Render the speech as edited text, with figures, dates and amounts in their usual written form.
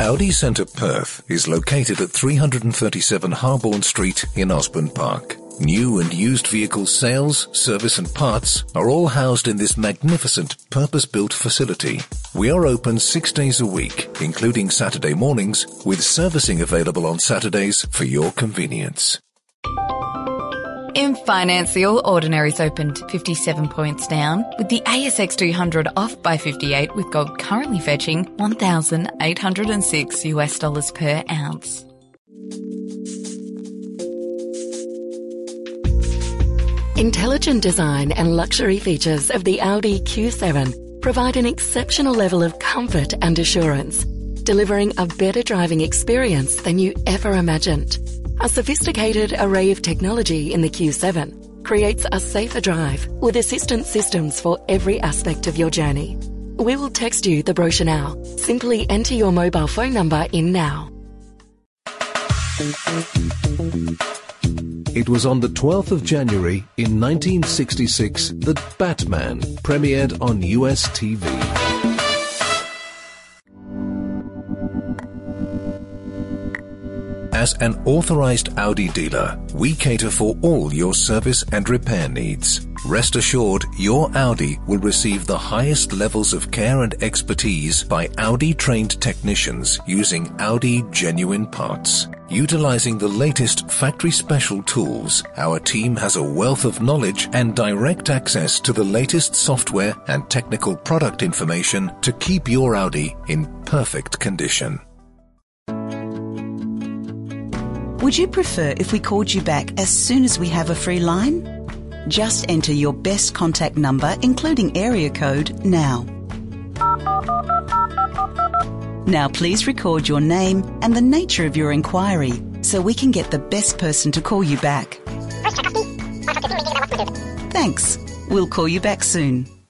Audi Centre Perth is located at 337 Harborne Street in Osborne Park. New and used vehicle sales, service and parts are all housed in this magnificent purpose-built facility. We are open 6 days a week, including Saturday mornings, with servicing available on Saturdays for your convenience. In Finance, the All Ordinaries opened 57 points down, with the ASX 200 off by 58, with gold currently fetching $1,806 per ounce. Intelligent design and luxury features of the Audi Q7 provide an exceptional level of comfort and assurance, delivering a better driving experience than you ever imagined. A sophisticated array of technology in the Q7 creates a safer drive with assistance systems for every aspect of your journey. We will text you the brochure now. Simply enter your mobile phone number in now. It was on the 12th of January in 1966 that Batman premiered on US TV. As an authorized Audi dealer, we cater for all your service and repair needs. Rest assured, your Audi will receive the highest levels of care and expertise by Audi-trained technicians using Audi genuine parts. Utilizing the latest factory-special tools, our team has a wealth of knowledge and direct access to the latest software and technical product information to keep your Audi in perfect condition. Would you prefer if we called you back as soon as we have a free line? Just enter your best contact number, including area code, now. Now please record your name and the nature of your inquiry so we can get the best person to call you back. Thanks. We'll call you back soon.